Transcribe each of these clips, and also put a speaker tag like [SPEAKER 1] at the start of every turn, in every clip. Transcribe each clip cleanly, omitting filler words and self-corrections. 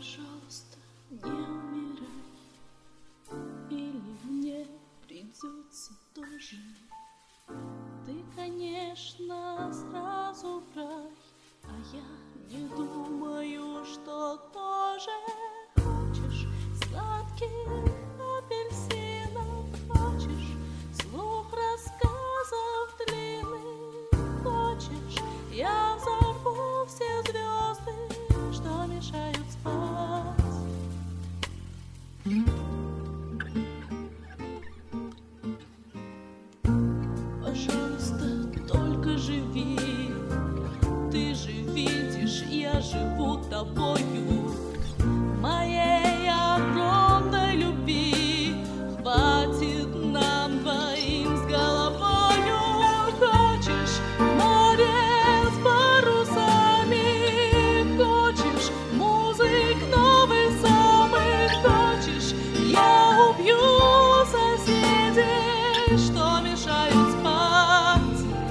[SPEAKER 1] Пожалуйста, не умирай, или мне придется тоже. Ты, конечно, сразу в рай, а я не думаю, что тоже. Хочешь сладких апельсинов, хочешь слух рассказов длинных, хочешь я взорву все звезды, что мешают спать. Пожалуйста, только живи. Ты же видишь, я живу тобою, моей огромной любви. Хватит нам двоим с головою. Хочешь море с парусами, хочешь музык новый самый, хочешь я убью соседей, что мешают спать.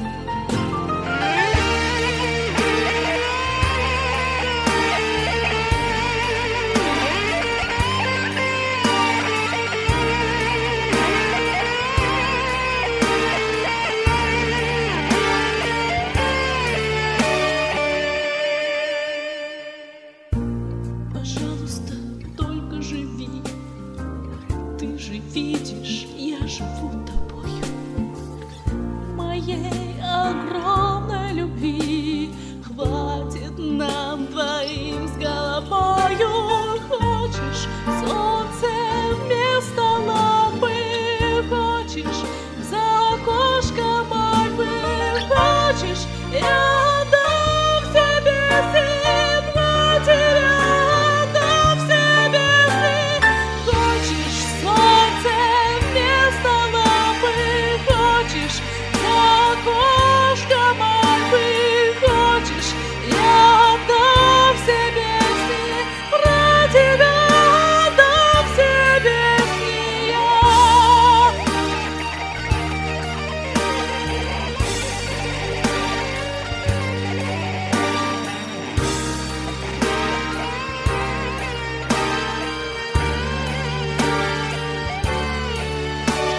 [SPEAKER 1] Пожалуйста, только живи. Ты же видишь, я живу тобою, моей огромной любви. Хватит нам двоим с головою. Хочешь солнце вместо лампы, хочешь за окошком Альпы, хочешь я отдам себе сын, матеря отдам себе сын. Хочешь солнце вместо лампы, хочешь за окошком Альпы, хочешь я отдам себе сын, про тебя отдам себе сын я.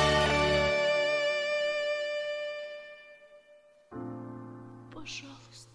[SPEAKER 1] Пожалуйста.